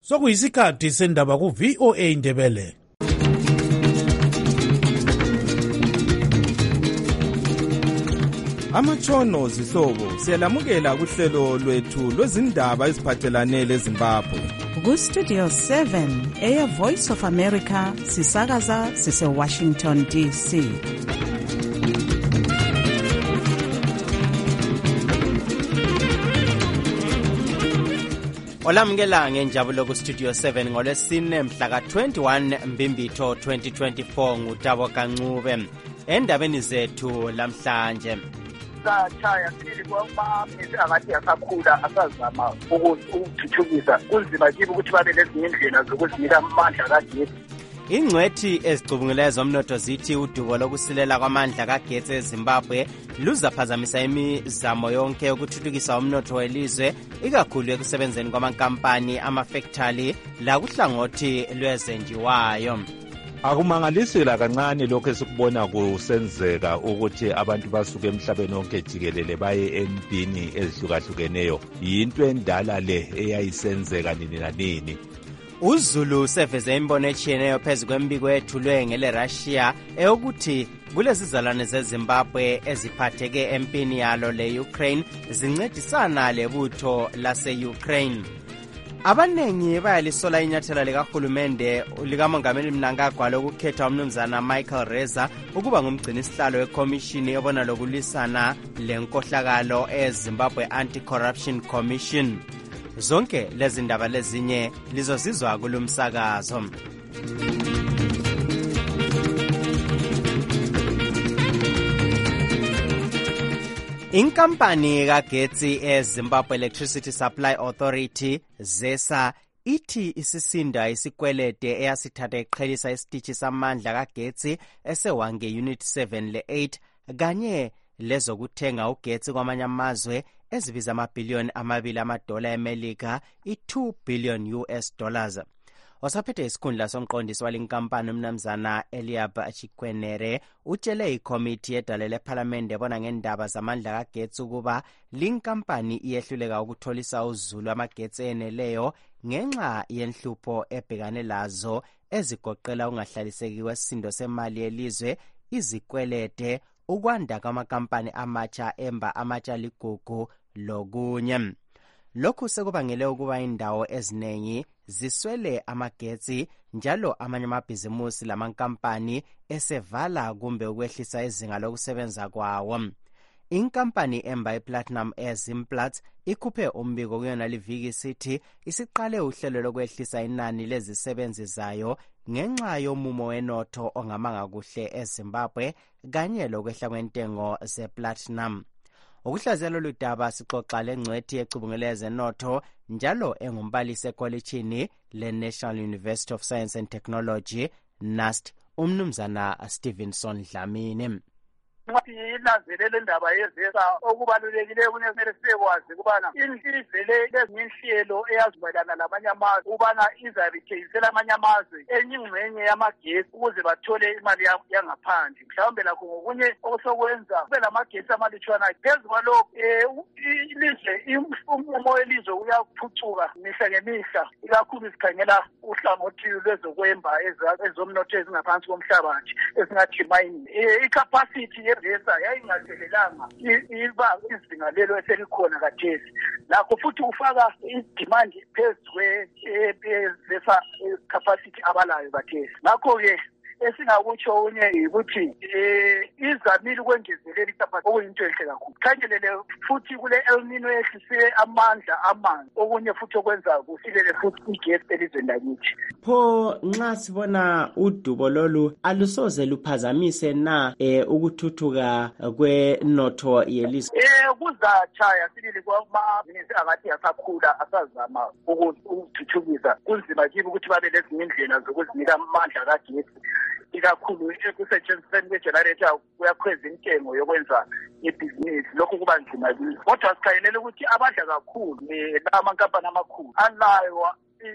Sokuyisikhathi sendaba ku VOA Indebele. Amatshono zihlobo siyalamukela kuhlelo lwethu lwezindaba eziphathelane leZimbabwe. Ku Studio 7 Air Voice of America sisakaza sise Washington DC. Olamukela ngenjabulo ku Studio 7 ngolesine mhla ka-21 Mbimbitho 2024 ngutabo kancube. Endabeni zethu lamhlanje. Chaya sili kwama ngathi asakhula asazama ukuthuthukisa kunzima kibo ukuthi babe lezinye indlela zokuzinika amandla kagesi. Ingcwethi ezicubungulayo zomnotho zithi udubo lokusilela kwamandla kagesi eZimbabwe luzaphazamisa imizamo yonke yokuthuthukisa umnotho welizwe ikakhulu ekusebenzeni kwamankampani amafactory la kuhlangothi lwezenjiwayo. Akumangalisela kancane lokho esikubona kusenzeka ukuthi abantu basuke emhlabeni wonke jikelele baye empini ezihlukahlukeneyo. Yinto endala le eyayisenzeka nini nanini. uZulu seveze imbono etshiyeneyo phezu kwembiko ethulwe ngele-Russia eyokuthi kulezizalwane zeZimbabwe eziphatheke empini yalo le-Ukraine zincedisana lebutho lase-Ukraine. Abanengi bayalisola inyathela likahulumende likamongameli Mnangagwa lokukhetha umnumzana Michael Reza ukuba ngumgcinisihlalo wekomishini ebona lokulisana lenkohlakalo eZimbabwe Anti-Corruption Commission. Zonke lezi ndaba lezinye lizozizwa kulumsakazo. Inkampani kagetsi eZimbabwe Electricity Supply Authority ZESA ithi isisinda isikwelede eyasithatha iqhelisa isitishi samandla kagetsi esewange Unit 7 le-8 kanye lezokuthenga ugetsi kwamanye amazwe ezibiza amabhiliyoni $2 eMelika i-2 billion US dollars. Osaphethe isikhundla somqondisi walinkampani umnumzana Eliab Chikwenere utshele ikomiti yedale lephalamende ebona ngendaba zamandla kagetsi ukuba linkampani iyehluleka ukutholisa uzulu amagetsi eneleyo ngenxa yenhlupho ebhekane lazo ezigoqela ungahlaliseki kwesisindo semali yelizwe, izikwelede, ukwanda kwamakampani amatsha emba amatsha ligugu lokunye. Lokhu sekubangele ukuba indawo eziningi ziswele amagetsi njalo amanye amabhizimusi lamankampani esevala kumbe ukwehlisa izinga lokusebenza kwawo. Inkampani emba iPlatinum Air Zimplats ikhuphe umbiko kuyona liviki sithi isiqale uhlelo lokwehlisa inani lezisebenzi zayo ngenxa yomumo wenotho ongamanga kuhle eZimbabwe kanye lokwehla kwentengo zeplatinum. Ukuhlaziya lolu daba sixoxa lengcwethi ecubungulayo zenotho njalo engumbalisi ekolitshini le-National University of Science and Technology NUST umnumzana Stevenson Dlamini. Inanzelele indaba yezesa okubalulekileyo kunekumele sibekwazi ukubana ivele lezinye inhlelo eyazimayelana lamanye amazwe ukubana izabithengisela amanye amazwe enye ingxenye yamagesi ukuze bathole imali yangaphandle. Mhlawumbe lakho ngokunye okusokwenza kube lamagesi amalutshwana. Phezu kwalokho ilizwe umumo welizwe uyaphucuka mihla ngemihla ikakhulu isikhangela uhlangothi lwezokwemba ezomnotho ezingaphansi komhlabathi esingathi mining. Icapacity yezesa yayingazelelanga iba izinga lelo eselikhona kathesi. Lakho futhi ufaka idemand phezu kwezesa capacity abalayo kathesi. Ngakho-ke esingakutsho unye ukuthi izamile ukwengezelela icapacity okuyinto enhle kakhulu. Khangelele futhi kule El Nino yehlise amandla amanzi okunye futhi okwenza kusilele futhi igesi elizweni lakithi. Pho nxa sibona udubo lolu alusoze luphazamise na ukuthuthuka kwenotho yelizwe? Kuzachaya sibili kwamabhizinisi angathi asakhula asazama ukuthuthukisa kunzima kibo ukuthi babe lezinye indlela zokuzinika amandla kagesi ikakhulu ekusetshenzisweni kwegenerator kuyakhweza intengo yokwenza ibhizinisi. Lokhu kuba nzima kibo kodwa sikhayelele ukuthi abadla kakhulu lamankampani amakhulu alayo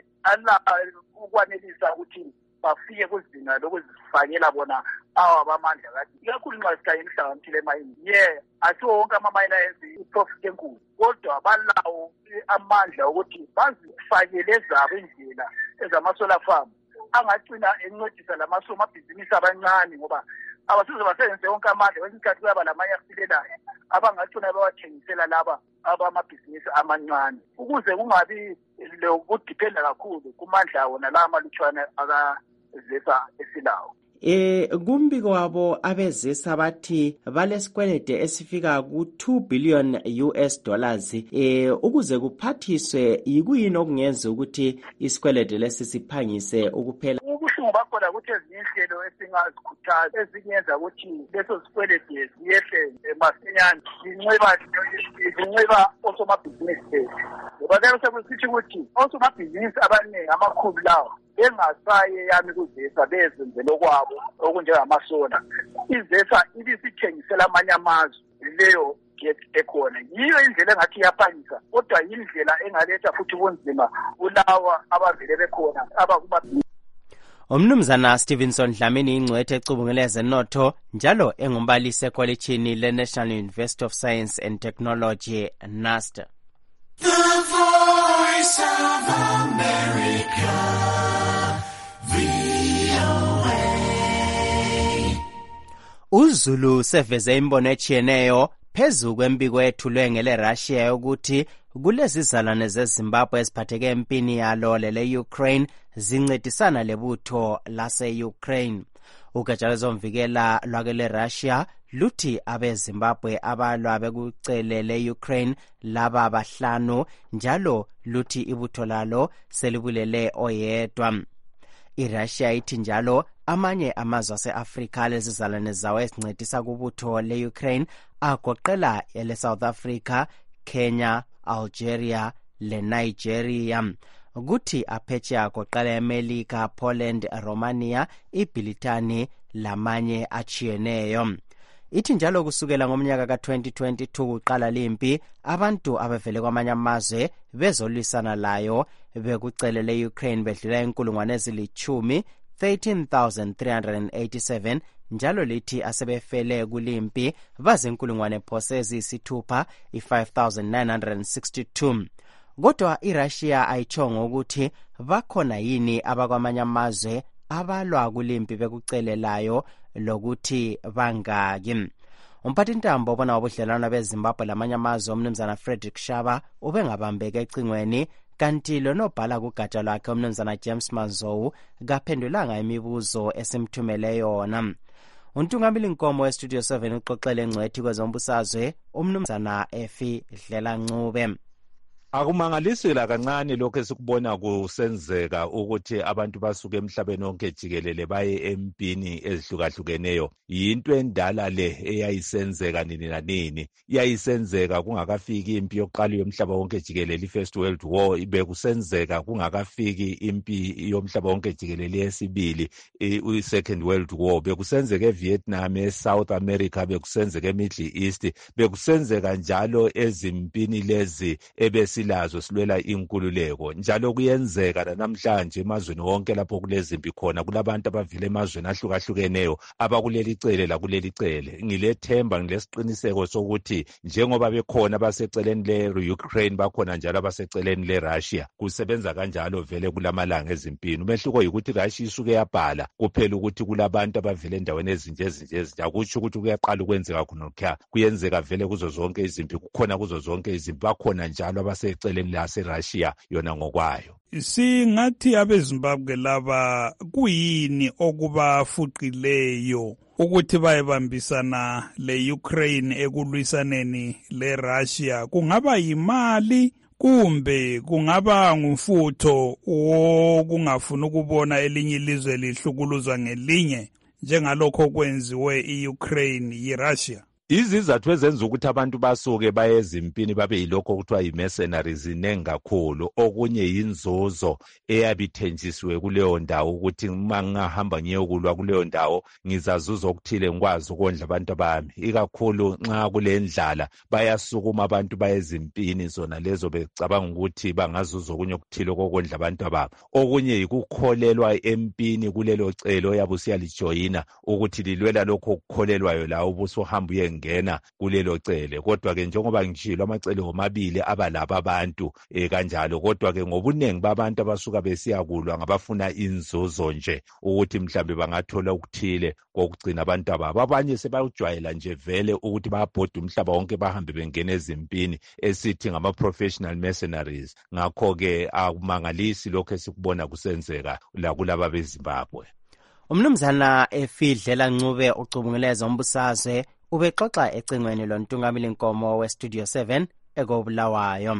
ukwanelisa ukuthi bafike kuzinga lokuzifakela bona awabamandla kathi ikakhulu nxa sikhaya imhlakaniphile emayini. Asiwo wonke amamayini ayenza iprofit enkulu kodwa balawo amandla ukuthi bazifakele ezabo indlela ezama-solar farm angagcina encedisa lamasomabhizinisi abancane, ngoba abasize basebenzise yonke amandla. Kwesinye isikhathi kuyaba lamanye asilelayo abangagcina bewathengisela laba abamabhizinisi amancane, ukuze kungabi lokudiphenda kakhulu kumandla wona la amalutshwana akazesa esilawo. Kumbiko wabo abezisa bathi balesikwelede esifika ku2 billion US dollars. Ukuze kuphathiswe yikuyini okungenza ukuthi isikwelede lesi siphangise ukuphela? Ubuhlungu bakhona ukuthi ezinye inhlelo esingazikhuthaza ezingenza ukuthi leso sikwelede siyehle masinyane zinceba osomabhizinisi bethu, ngoba kuyake sekusithi ukuthi osomabhizinisi abaningi amakhulu lawo engasaye yami kuzesa bezenzela okwabo okunjengamasola. Izesa ibisithengisela amanye amazwe leyo ekhona. Yiyo indlela engathi iyaphangisa, kodwa yindlela engaletha futhi ubunzima kulawa abavele bekhona abakubabhizinisi. Umnumzana Stevenson Dlamini ingcwethe ecubungeleze notho njalo engumbalisi ekolitshini le-National University of Science and Technology, NUST. The Voice of America, VOA. uZulu seveze imbono etshiyeneyo phezu kwembiko ethulwe ngele-Russia yokuthi kulezizalwane zeZimbabwe eziphatheke empini yalo lele-Ukraine zincedisana lebutho lase-Ukraine. Ugatsha lwezomvikela lwakele-Russia luthi abeZimbabwe abalwa bekucele le-Ukraine laba bahlanu, njalo luthi ibutho lalo selibulele oyedwa. IRussia ithi njalo amanye amazwe ase-Afrika lezizalwane zawo ezincedisa kubutho le-Ukraine agoqela ele-South Africa, Kenya, Algeria le-Nigeria. Kuthi aphetsheya agoqela eMelika, Poland, Romania, iBritani lamanye atshiyeneyo. Ithi njalo kusukela ngomnyaka ka-2022 kuqala limpi, abantu abevele kwamanye amazwe bezolwisana layo bekucele le-Ukraine bedlula 10,000, 13,387, njalo lithi asebefele kulimpi bazinkulungwane phose eziyisithupha, 5,962. Kodwa iRussia ayitshongo ukuthi bakhona yini abakwamanye amazwe abalwa kulimpi bekucele layo lokuthi bangaki. Umphathintambo obona wobudlelwano beZimbabwe lamanye amazwe umnumzana Frederick Shaba ubengabambeke ecingweni, kanti lonobhala kugatsha lwakhe umnumzana James Mazou kaphendulanga imibuzo esimthumele yona. Untungameli Nkomo weStudio 7 uxoxele engcwethi kwezombusazwe umnumzana Efi Dlelancube. Akumangalisela kancane lokho esikubona kusenzeka ukuthi abantu basuke emhlabeni wonke jikelele baye empini ezihlukahlukeneyo. Yinto endala le eyayisenzeka nini nanini. Iyayisenzeka kungakafiki impi yokuqala yomhlaba wonke jikelele, iFirst World War, ibekusenzeka kungakafiki impi yomhlaba wonke jikelele yesibili, iSecond World War. Bekusenzeka eVietnam, eSouth America, bekusenzeka eMiddle East, bekusenzeka njalo ezimpini lezi ebesilazo silwela inkululeko. Njalo kuyenzeka namhlanje emazweni wonke lapho kulezimpi khona kulabantu abavile emazweni ahlukahlukeneyo abakuleli cele lakuleli cele. Ngilethemba ngilesiqiniseko sokuthi njengoba bekhona baseceleni le-Ukraine bakhona njalo abaseceleni le-Russia. Kusebenza kanjalo vele kulamalanga ezimpini. Umehluko yikuthi Russia isuke yabhala kuphela ukuthi kulabantu abavile endaweni ezinje. Akutsho ukuthi kuyaqala ukwenzeka khona lokho. Kuyenzeka vele kuzo zonke izimpi, kukhona kuzo zonke izimpi, bakhona njalo abaseceleni lase-Russia yona ngokwayo. Singathi abeZimbabwe laba kuyini okubafuqileyo ukuthi bayebambisana le-Ukraine ekulwisaneni le-Russia? Kungaba yimali kumbe kungaba ngumfutho wokungafuna ukubona elinye ilizwe lihlukuluzwa ngelinye njengalokho kwenziwe i-Ukraine yi-Russia? Izizathu ezenza ukuthi abantu basuke baye ezimpini babe yilokho okuthiwa yi-mercenaries zinengi kakhulu. Okunye yinzuzo eyabithenjisiwe kuleyo ndawo ukuthi uma ngingahamba ngiyokulwa kuleyo ndawo ngizazuza okuthile ngikwazi ukondla abantu abami. Ikakhulu nxa kule ndlala bayasukuma abantu baye ezimpini zona lezo becabanga ukuthi bangazuza okunye okuthile okondla abantu ababo. Okunye yikukholelwa empini kulelo celo yabe usiyalijoyina ukuthi lilwela lokho okukholelwayo la ubusuhamba bengena kulelo cele. Kodwa ke njengoba ngitshilo amacele omabili aba laba abantu kanjalo, kodwa ke ngobuningi babantu abasuka besiyakulwa ngabafuna inzuzo nje ukuthi mhlambe bangathola ukuthile kokugcina abantu ababo. Abanye sebajwayela nje vele ukuthi bayabhoda umhlaba wonke bahambe bengena ezimpini esithi ngama-professional mercenaries. Ngakho-ke akumangalisi lokho esikubona kusenzeka la kulaba beZimbabwe. Umnumzana Efidlela Ncube ucubunguleza umbusazwe ubexoxa ecingweni lontungameli Nkomo weStudio 7 ekobulawayo.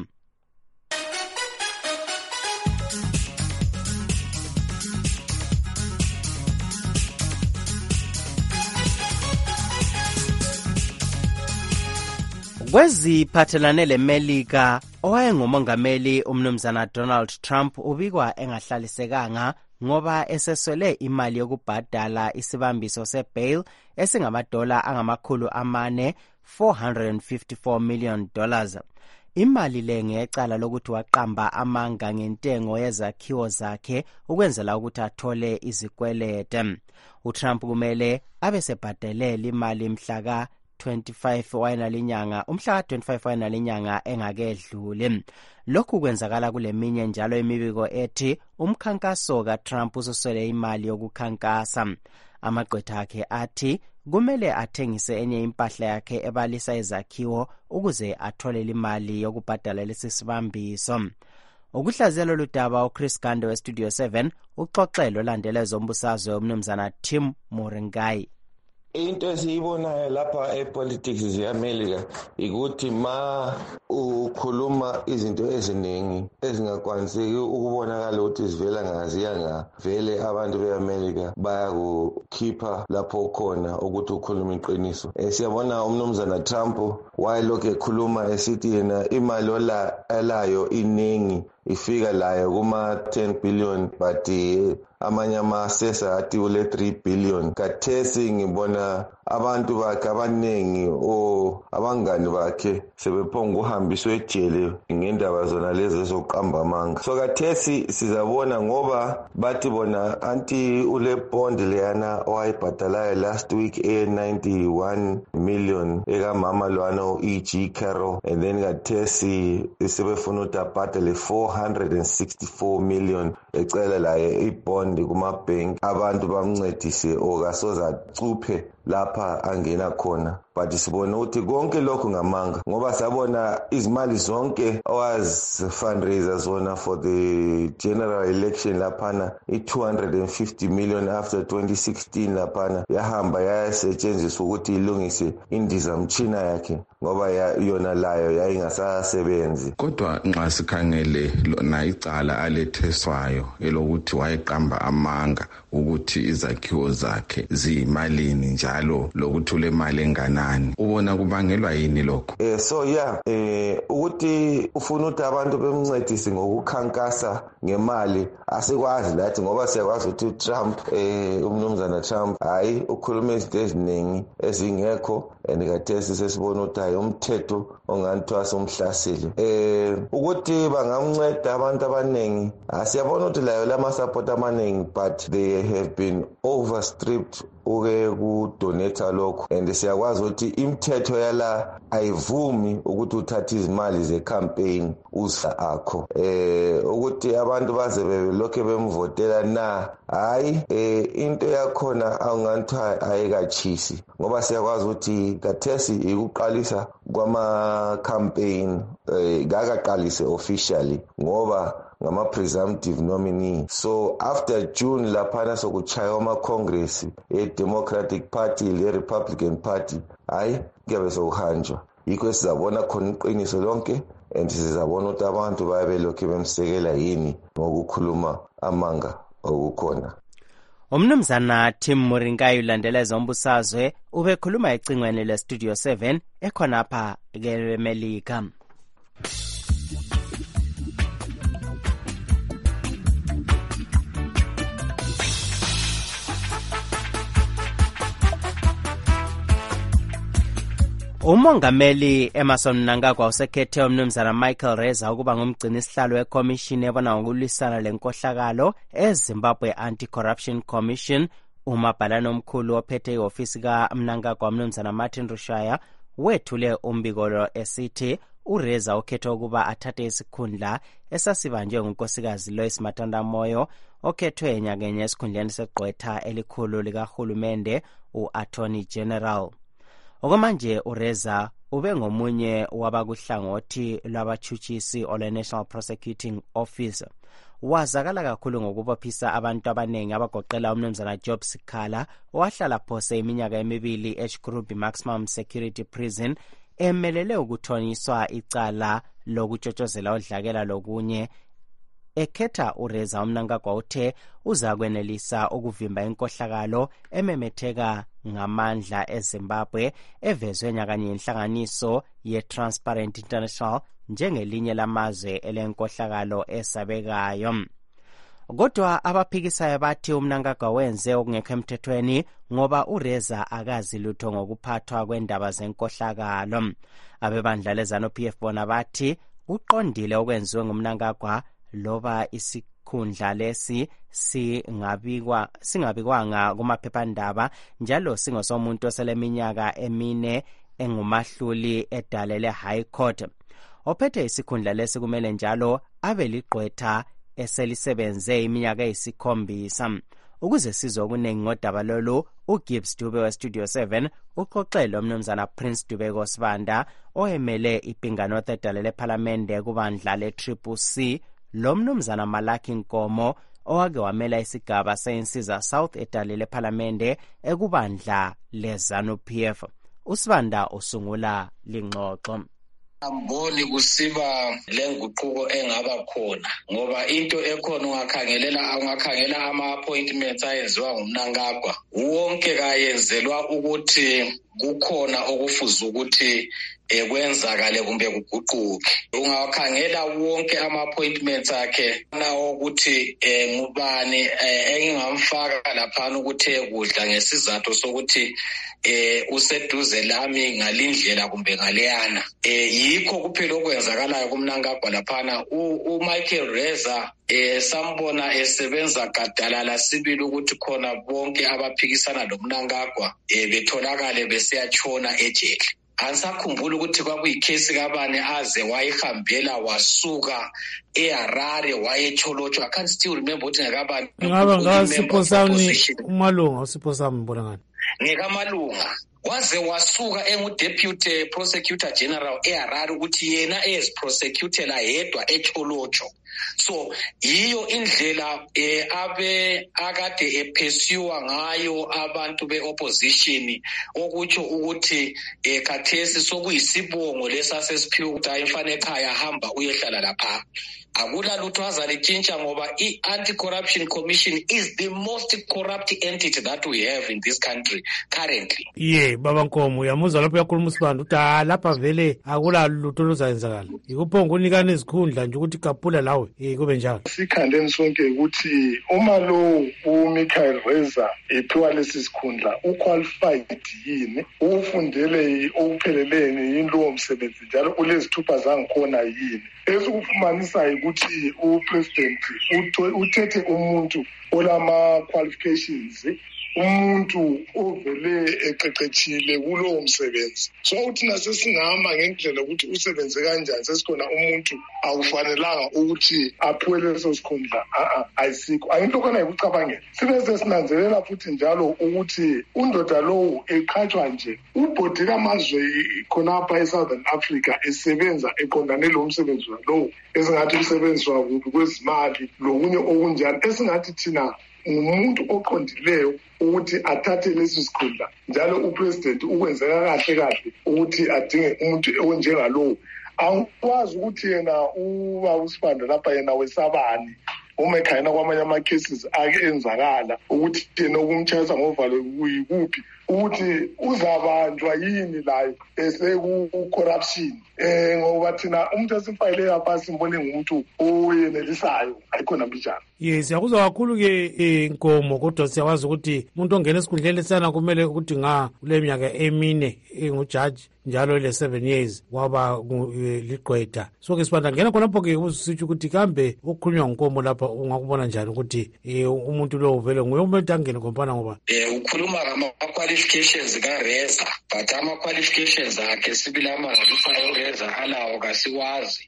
Kweziphathelane leMelika, owayengumongameli umnumzana Donald Trump ubikwa engahlalisekanga ngoba eseswele imali yokubhadala isibambiso sebail esingamadola angamakhulu amane $454 million. Imali le ngecala lokuthi waqamba amanga ngentengo yezakhiwo zakhe ukwenzela ukuthi athole izikwelete. uTrump kumele abesebhadelela imali umhla 25 wayinalinyanga engakedlule. Lokhu kwenzakala kuleminye njalo imibiko ethi umkhankaso kaTrump ususwele imali yokukhankasa. Amagqwetha akhe athi kumele athengise enye impahla yakhe ebalisa izakhiwo ukuze athole imali yokubhadala lesi sibambiso. Ukuhlaziyela ludaba uChris Gande weStudio 7 uxoxelo landela ezombusazwe umnumzana Tim Moringai. Into esiyibonayo lapha epolitics yeAmelika ukuthi ma ukhuluma izinto eziningi ezingakwaniseki ukubonakala ukuthi zivela ngaziya vele abantu beAmelika bayakukhipha lapho khona ukuthi ukhuluma iqiniso. Siyabona umnumzana Trump wayelokhu ekhuluma esithi yena imali olayo iningi ifika layo kuma 10 billion but amanye amasesa athi ule 3 billion. Kathesi ngibona abantu bakhe abaningi abangani bakhe sebephonga uhambiswa ejele ngendaba zona lezi ezoqamba amanga. So kathesi sizabona ngoba bathi bona anti ule bond leyana owayibhadalayo last week 91 million ekamama lwana E.G. Carroll, and then kathesi sebefuna ukuthi abhadale 464 million ecela laye ibond kuma-bank abantu bamncedise okasoza cuphe lapha angena khona. But sibona ukuthi konke lokho ngamanga ngoba sabona izimali zonke fundraisers zona for the general election laphana i-250 million after 2016 laphana yahamba yasetshenziswa ukuthi ilungise indizamtshina yakhe ngoba yona layo yayingasasebenzi. Kodwa nxa sikhangele lona icala aletheswayo elokuthi wayeqamba amanga ukuthi izakhiwo zakhe ziyimalini njalo lokuthi ule mali engana ubona kubangelwa yini lokho? Ukuthi ufuna ukuthi abantu bemncedise ngokukhankasa ngemali asikwazi lathi ngoba siyakwazi ukuthi Trump umnumzana Trump hayi ukhuluma izinto eziningi ezingekho andikathesi sesibona ukuthi hayi umthetho onganthwasa umhlasile. Ukuthi bangamnceda abantu abaningi asiyabona ukuthi layo lama support amaningi but they have been overstripped kudonate lokho, and siyakwazi ukuthi imithetho yala ayivumi ukuthi uthathe izimali ze-campaign usa akho ukuthi abantu baze belokhe bemvotela na hayi into yakhona awunganthi ayikachisi ngoba siyakwazi ukuthi kathesi ikuqalisa kwama-campaign kakaqalise officially ngoba ngama-presumptive nominee. So after June laphana sokuchaywa ama-congress e-Democratic Party le-Republican Party hayi kuyabe sokuhanjwa. Yikho sizabona khona iqiniso lonke and sizabona ukuthi abantu bayabelokhu bemsekela yini ngokukhuluma amanga okukhona. Umnumzana Tim Moringai ulandeleza umbusazwe ubekhuluma ecingweni leStudio 7 ekhonapha eMelika. Umongameli Emerson Mnangagwa usekhethe umnumzana Michael Reza ukuba ngumgcini sihlalo weCommission ebona ngokulwisana lenkohlakalo eZimbabwe Anti-Corruption Commission Umabhalane omkhulu ophethe ihofisi kaMnangagwa Mnumzana Martin Rushaya wethule umbikolo esithi uReza ukhethe ukuba athathe isikhundla esasibanjwe ngunkosikazi Lois Matanda Moyo okhethwe nyakenye esikhundleni segqwetha elikhulu likahulumende u-Attorney General. Okwamanje uReza ube ngomunye wabakuhlangothi lwabachutshisi olwe-National Prosecuting Office. Wazakala kakhulu ngokubophisa abantu abanengi abagoqela uMnumzana Job Sikhala owahlala phose iminyaka emibili eChikurubi Maximum Security Prison emelele ukuthoniswa icala lokutshotshozela udlakela lokunye. Ekhetha uReza uMnangagwa uthe uzakwenelisa ukuvimba inkohlakalo ememetheka ngamandla eZimbabwe evezwe nyakanye inhlanganiso ye-Transparent International njengelinye lamazwe elenkohlakalo esabekayo. Kodwa abaphikisayo bathi uMnangagwa wenze okungekho emthethweni ngoba uReza akazi lutho ngokuphathwa kwendaba zenkohlakalo. Abebandla leZANU-PF bona bathi uqondile okwenziwe nguMnangagwa loba isikhundla lesi singabikwanga kumaphephandaba njalo singosomuntu oseleminyaka emine engumahluli edalele High Court. Ophethe isikhundla lesi kumele njalo abe ligqwetha eselisebenze iminyaka eyisikhombisa. Ukuze sizwe okuningi ngodaba lolu, uGibbs Dube weStudio 7 uxoxele uMnumzana Prince Dubeko Sibanda oyemele iBhinga North edalele ePhalamende kubandla le-CCC lo Mnumzana Malaki Nkomo owake wamela isigaba seinsiza South edalele ePhalamende ekubandla leZANU-PF. USibanda usungula lingxoxo. Amboni kusiba lenguquko engaba khona ngoba into ekhona ungakhangela ama-appointments ayenziwa nguMnangagwa wonke kayenzelwa ukuthi kukhona okufuza ukuthi kwenzakale kumbe kuguquke. Ungakhangela wonke ama-appointments akhe nawo ukuthi ngubani engingamfaka laphana ukuthi ekudla ngesizathu sokuthi useduze lami ngalindlela kumbe ngaleyana. Yikho kuphela okwenzakalayo kuMnangagwa laphana. uMichael Reza sambona esebenza gadalala sibili ukuthi khona bonke abaphikisana loMnangagwa betholakale besiyatshona ejele. Ansakhumbula ukuthi kwakuyikhesi kabani aze wayihambela wasuka eHarare wayetsholotsho. I can't still remember ukuthi ngakabani. Ngasiphosami umalunga usiphosami mbona ngani. Ngekamalunga waze wasuka enguDeputy Prosecutor General eHarare ukuthi yena eziprosecutela yedwa echolotsho. So yiyo indlela abe akade ephesiwa ngayo abantu beopposition okutsho ukuthi khathesi sokuyisibongo lesasesiphiwe ukuthi ayifane ekhaya hamba uyehlala lapha. Akula lutho azalitshintsha ngoba i-Anti-Corruption Commission is the most corrupt entity that we have in this country currently. Baba Nkomo uyamuzwa lapho yakhuluma uSibanda ukuthi lapha vele akula lutho luzayenzakala. Ikuphonga unikana izikhundla nje ukuthi kapula lawe kube njalo. Sikhandeni sonke ukuthi uma lo uMichael Reza ethiwa lesi sikhundla uqualified yini, ufundele okupheleleni yini lo msebenzi njalo ulezithupha zangikhona yini. Esikufumanisa ukuthi upresident uthethe umuntu olama qualifications, umuntu ovele eqeqetshile kulowo msebenzi. So uthina sesingahamba ngendlela ukuthi usebenze kanjani sesikhona umuntu akufanelanga ukuthi aphiwe leso sikhundla. Ayisikho. Ayinto khona ikucabangela. Sibe sinanzelela futhi njalo ukuthi undoda lowo eqhatshwa nje ubhodi kamazwe khonapha eSouthern Africa esebenza eqondane lo msebenzi lowo esingathi usebenziswa kuphi kwezimali lokunye okunjani esingathi thina umuntu oqondileyo ukuthi athathe lesi sikhundla njalo upresident ukwenzeka kahle ukuthi adinge umuntu onjengalowo. Awukwazi ukuthi yena uba uSibanda lapha yena wesabani uma ekhayena kwamanye ama-cases ake enzakala ukuthi yena ukumtshayisa ngovalo kuyikuphi ukuthi uzabanjwa yini layo eseku-corruption ngoba thina umuntu esimfayile yapha simbone ngumuntu oyenelisayo ayikhona mbijana. Yes, siyakuzwa kakhulu-ke Nkomo, kodwa siyakwazi ukuthi umuntu ongena esikhundleni sana kumele ukuthi kule minyaka emine ngujaji njalo le 7 years waba ligqwetha. So-ke sibanda ngena khonapho-ke usitsho ukuthi kambe ukukhulunywa Nkomo lapha ungakubona njani ukuthi umuntu lo uvele nguye umuntu angene ngompana ngoba ukhuluma ngama-qualifications kaReza, but ama-qualifications akhe sibili amangalisayo uReza alawo kasiwazi.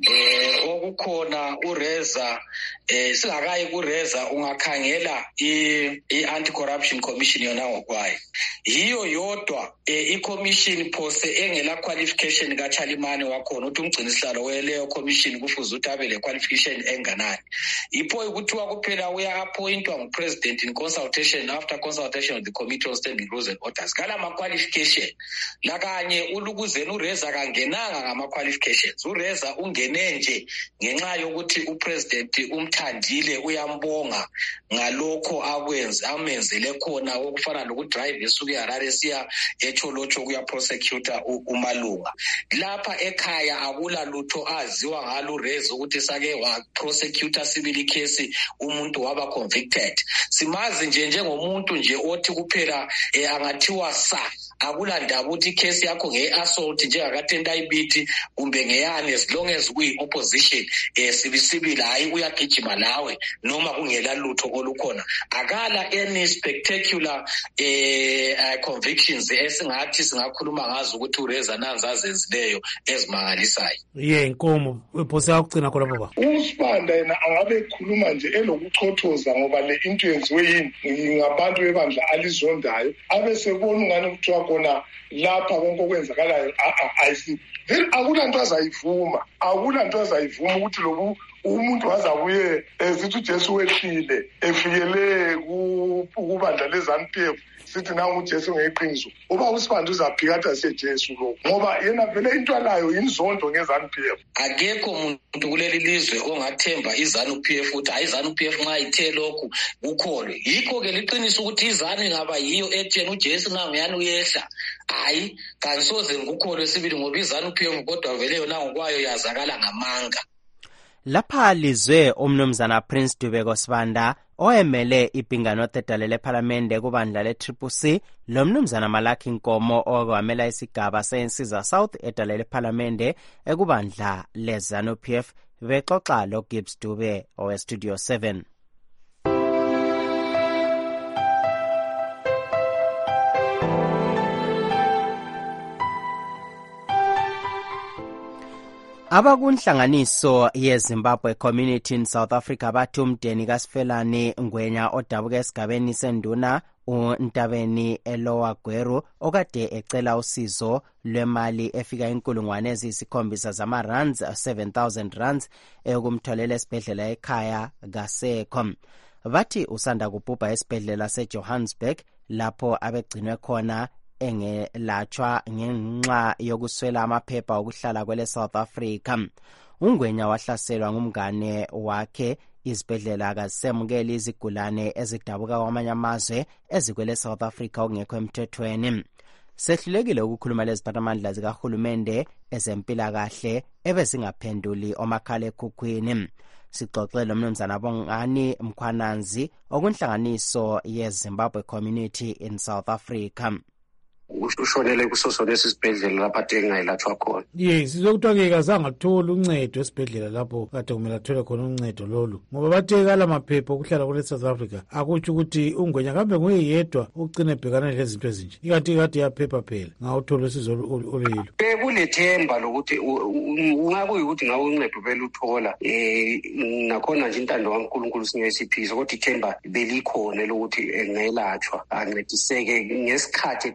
Okukhona uReza singakayi kuReza ungakhangela i-Anti-Corruption Commission yona ngokwayo. Yiyo yodwa i-commission phose engela qualification kaChalimane wakhona ukuthi umgcinisihlalo weleyo commission kufuze ukuthi abe le qualification enganani. Ipho ukuthiwa kuphela uya-appointwa ngupresident in consultation after consultation of the Committee on Standing Rules and Orders. Kala ma-qualification lakanye ulukuzeni uReza kangenanga ngama-qualifications. uReza nje ngenxa yokuthi upresident umthandile uyambonga ngalokho amenzele khona okufana nokudrive esuku eHarare siya eCholocho kuya prosecutor uMalunga. Lapha ekhaya akula lutho aziwa ngalo uReza ukuthi sake wa prosecutor civil case umuntu waba convicted. Simazi njengomuntu nje othi kuphela angathiwa akula ndaba ukuthi case yakho nge-assault njengakatenda ibithi kumbe ngeyane as long as kuyi-opposition sibisibili hayi uyagijima lawe noma kungela lutho olukhona. Akala any spectacular convictions esingathi singakhuluma ngazo ukuthi uReza nanzi azenzileyo ezimangalisayo. Nkomo phose yakugcina khona baba uSibanda yena angabe ekhuluma nje elokuchothoza ngoba le into yenziwe yini ngabantu bebandla alizondayo abe sebona ungani kuthiwa khona lapha konke okwenzakalayo ayisi then akulanto azayivuma ukuthi loku umuntu wazabuye sithi uJesu wehlile efikele kubandla leZANU-PF sithi nangu uJesu ngeqiniso uba uSibanda uzaphikatha seJesu lo ngoba yena vele into alayo inzondo ngeZANU-PF. Akekho umuntu kuleli lizwe ongathemba iZANU-PF ukuthi hayi iZANU-PF nxa ithe lokhu ukholwe. Yikho-ke liqiniso ukuthi iZANU ingaba yiyo etheni uJesu nanguyani uyehla. Hayi kansoze ngikukholwe sibili ngoba iZANU-PF kodwa vele yona ngokwayo yazakala ngamanga. Lapha lizwe umnumzana Prince Dubeko Sibanda oyemele iBhinga edale lePhalamende kubandla le-CCC lo mnumzana Malaki Nkomo okwamela isigaba seNsiza South edale lePhalamende ekubandla leZANU-PF bexoxa lo Gibbs Dube oweStudio 7. Abakunhlanganiso yeZimbabwe Community in South Africa bathi umdeni kaSifelani Ngwenya odabuka esigabeni senduna uNtabeni eLower Gweru okade ecela usizo lwemali efika inkulungwane eziyisi7 zamarands 7,000 rands eyokumtholela esibhedlela ekhaya kaSekho. Bathi usanda kubhubha esibhedlela seJohannesburg lapho abegcinwe khona engelatshwa ngenxa yokuswela amaphepha okuhlala kwele South Africa. uNgwenya wahlaselwa ngumngane wakhe. Izibhedlela akasemukeli izigulane ezidabuka kwamanye amazwe ezikwele South Africa okungekho emthethweni. Sehlulekile ukukhuluma leziphathamandla zikahulumende ezempilakahle ebezingaphenduli omakhalekhukhwini. Sixoxe lo mnumzana Bongani Mkhwananzi okunhlanganiso yeZimbabwe Community in South Africa. Ushonele kusosona esibhedlela lapha engayilatshwa khona. Yes, sizokuthiwa ngeke azange athole uncedo esibhedlela lapho kade kumele athole khona uncedo lolu. Ngoba bathekala amaphepha okuhlala kule South Africa. Akutsho ukuthi uNgwenya kambe nguye yedwa ugcine ebhekana lezinto ezinje. Ikathi kade yaphepha phela ngawuthola usizo oluyilo. Kulethemba lokuthi ungakuyikuthi ngawe uncedo beluthola nakhona nje intando kaNkulunkulu singesiphizo kodwa ithemba belikhona lokuthi engelatshwa ancediseke ngesikhathi eqala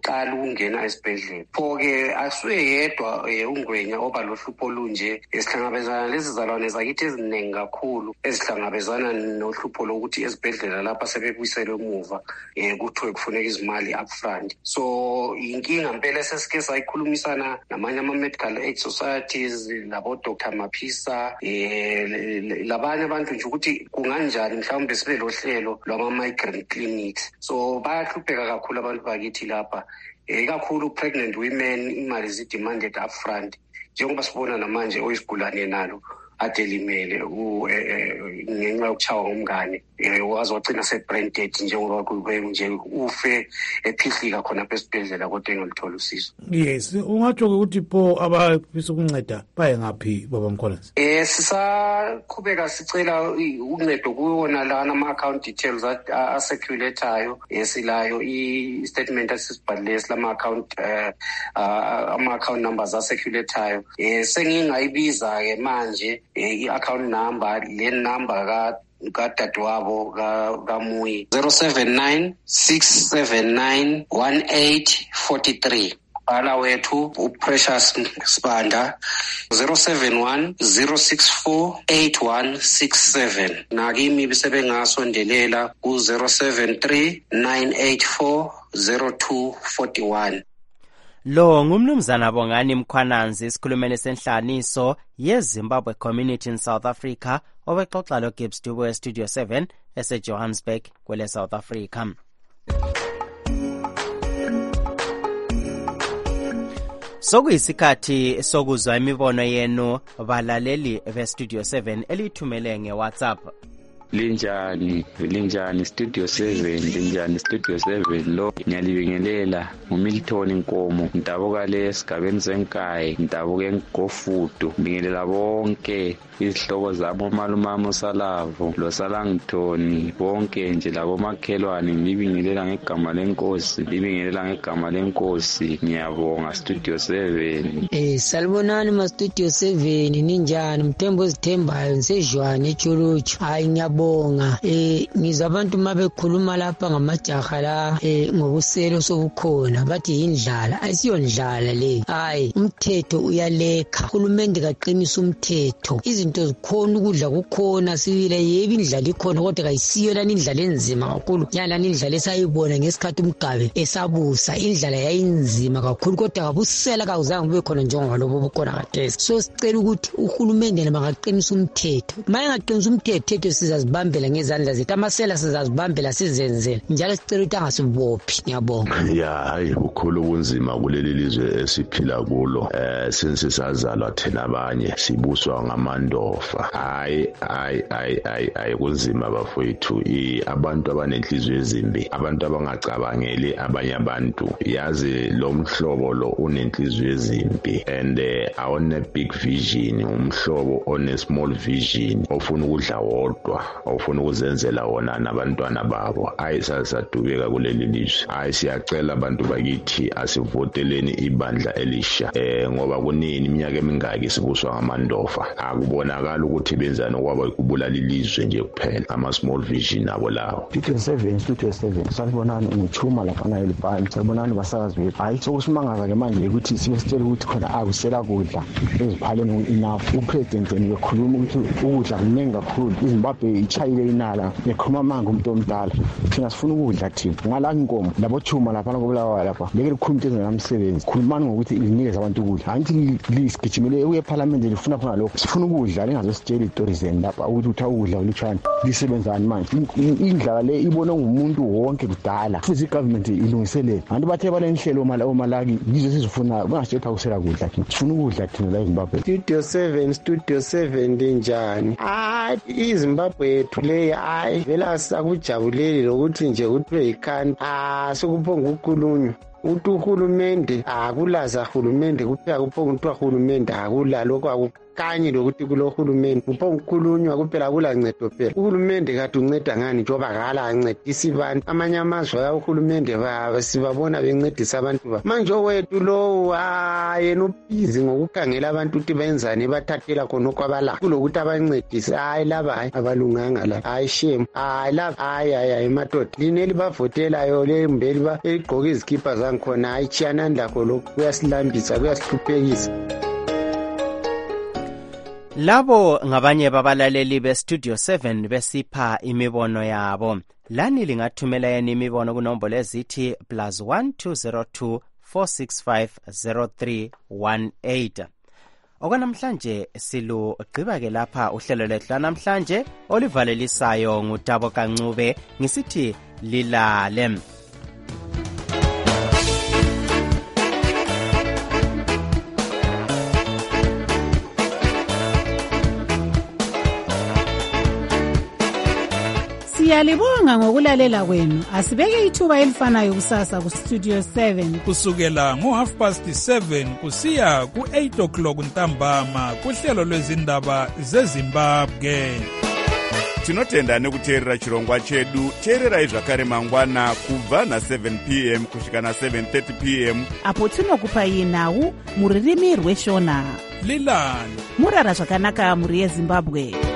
ukungena esibhedlela. Pho-ke asuye yedwa uNgwenya oba lohlupho olunje. Esihlangabezana lezizalwane zakithi eziningi kakhulu ezihlangabezana nohlupho lokuthi ezibhedlela lapha sebebuyiselwe emuva kuthiwe kufuneka izimali upfront. So inkinga mpela esesike sayikhulumisana namanye ama-medical aid societies labo Dr. Maphisa labanye abantu nje ukuthi kunganjani mhlawumbe sibe lohlelo lwama-migrant clinics. So bayahlupheka kakhulu abantu bakithi lapha, kakhulu pregnant women imali zi-demanded upfront, njengoba sibona namanje oyisigulane nalo adelimele ngenxa yokuchawa ngomngane waze wagcina se-brain dead njengoba nje ufe ephihlika khona esibhedlela kodwa engaluthola usizo. Yes, ungatsho ukuthi pho abafisa ukunceda baye ngaphi baba Mkhwanazi? Sisaqhubeka sicela uncedo kuwona lana ama-account details aseculateayo. Silayo i-statement asisibhalileyo silama-account ama-account numbers aseculateayo. Sengingayibiza-ke manje i-account number, le number kadadewabo kaMuyi 079 679 1843. Bhala wethu uPrecious Sibanda 071 064 8167. Nakimi bisebengasondelela ku 073 984 0241. Lo ngumnumzana Bongani Mkhwanazi isikhulumeni senhlaniso yeZimbabwe Community in South Africa obexoxa lo Gibbs Dubo Studio 7 eseJohannesburg kwele South Africa. Sokuyisikhathi sokuzwa imibono yenu balaleli be Studio 7 elithumele ngeWhatsApp. Linjani Studio 7, linjani Studio 7 lo ngiyalibingelela uMilton Nkomo ntabuka lesigabeni senkayi ntabuka eNgofudu bingelela bonke izihlobo zabo malumama uSalavo lo Salangithoni bonke nje labo makhelwane ngibingelela ngegama lenkosi ngiyabonga Studio 7. Salibonani ma Studio 7 ninjani Mthembu Zithembayo nsejwane eChuluchu. Hayi ngiyabonga ngizwa abantu mabekhuluma lapha ngamajaha la ngobuselo sobukhona bathi indlala ayisiyo ndlala le. Hayi umthetho uyalekha, uhulumende kaqinisa umthetho, izinto zikhona, ukudla kukhona, sibile yebo indlala ikhona kodwa kayisiyo lana indlala enzima kakhulu yana indlala esayibona ngesikhathi umgabe esabusa. Indlala yayinzima kakhulu kodwa kabusela kawuzange kube khona njengoba lobo bukhona khathesi. So sicela ukuthi uhulumende makaqinisa umthetho, maye ngaqinisa umthetho sizazibambela ngezandla zethu, amasela sizazibambela sizenzele njalo sicela ukuthi angasibophi. Ngiyabonga. Hayi kukhulu ubunzima kuleli lizwe esiphila kulo, sensizazalwa thina abanye sibuswa ngamandofa. Hayi kunzima bafowethu, abantu abanenhliziyo ezimbi, abantu abangacabangeli abanye abantu. Yazi lo mhlobo lo unenhliziyo ezimbi and awone big vision, umhlobo one small vision, ofuna ukudla wodwa, ofuna ukuzenzela wona nabantwana babo. Sasadubeka kuleli lizwe. Siyacela abantu bakithi asivoteleni ibandla elisha, ngoba kunini iminyaka emingaki sibuswa ngamandofa. Akubonakala ukuthi benzani okwaba ukubulala ilizwe nje kuphela, ama small vision abo lawo. Studio 7 salibonani ngithuma lapha ngayelibhani, salibonani basakazi bethu. Hayi sokusimangaza ke manje ukuthi sibesitshela ukuthi khona akusela kudla eziphaleni enough. Upresident ngikhuluma ukuthi ukudla kuningi kakhulu, iZimbabwe ichayile inala, ngikhuluma manje umuntu omdala thina sifuna ukudla thina ngala inkomo labo thuma lapha ngobulawa lapha ngeke likhuluma into namsebenzi. Khulumani ngokuthi linikeze abantu ukudla, angithi lisigijimele uye eParliament lifuna khona lokho. Sifuna ukudla, lingazositshela istories zenu lapha ukuthi utha ukudla oluchana lisebenzani manje. Indlala le ibona ngumuntu wonke kudala, futhi igovernment ilungiselele abantu bathe balenhlelo omalaki yizo sizifuna, bangasithetha kusela kudla thina sifuna ukudla thina la eZimbabwe. Studio 7 linjani? iZimbabwe yethu le vela sakujabuleli lokuthi nje kuthiwe ikhani sokuphonga ukukhulunywa uthi uhulumende akulaza hulumende kuphela kuphonga kuthiwa hulumende akula lokho kanye lokuthi kulo hulumende kuphonga ukukhulunywa kuphela kula ncedo phela. Uhulumende kade unceda ngani njoba kala ancedisi abantu, amanye amazwe ya uhulumende sibabona bencedisa abantu ba. Manje wethu lo yena ubhizi ngokukhangela abantu ukuthi benzani, bathathela khona okwabala kulokuthi abancedise. Laba abalunganga la, shame laba madoda lineli bavotelayo le mbeli egqoka izikipa ngikhona hayi chiyanani lakho lokhu kuyasilambisa kuyasihluphekisa. Labo ngabanye babalaleli beStudio 7 besipha imibono yabo. Lani lingathumela yena imibono kunombolo ezithi +1 202 465 0318. Okwanamhlanje silugqiba ke lapha uhlelo lwethu namhlanje olivalelisayo ngutabo kancube ngisithi lilale. Siyalibonga ngokulalela kwenu. Asibeke ithuba elifanayo kusasa ku Studio 7 kusukela ngo7:30 kusiya ku8:00 ntambama kuhlelo lwezindaba zeZimbabwe. Tinotenda nekuteerera chirongwa chedu. Teererai zvakare mangwana kubva na7 p.m. kusvika na7:30 p.m. apo tinokupai nhau muririmi rweshona. Lilani murara zvakanaka muri yeZimbabwe.